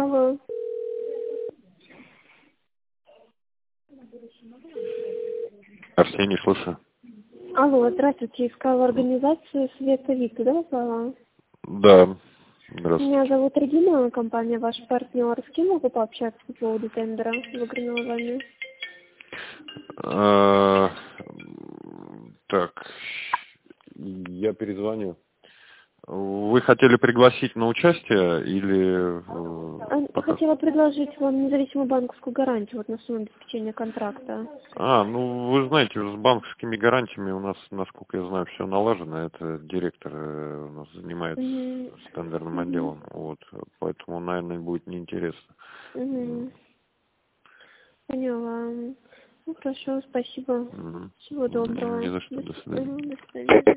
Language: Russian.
Алло. Арсений, слушаю. Алло, здравствуйте. Искала организацию Света Вита, да, назвала? Да, здравствуйте. Меня зовут Регина, компания ваш партнер. С кем могу пообщаться по поводу тендера, выигранного вами? Так, я перезвоню. Вы хотели пригласить на участие или... пока? Хотела предложить вам независимую банковскую гарантию вот на сумму обеспечения контракта. Ну, вы знаете, с банковскими гарантиями у нас, насколько я знаю, все налажено. Это директор у нас занимается с тендерным отделом. Вот, поэтому, наверное, будет неинтересно. Поняла. Ну, хорошо, спасибо. Всего доброго. Не за что, до свидания. До свидания.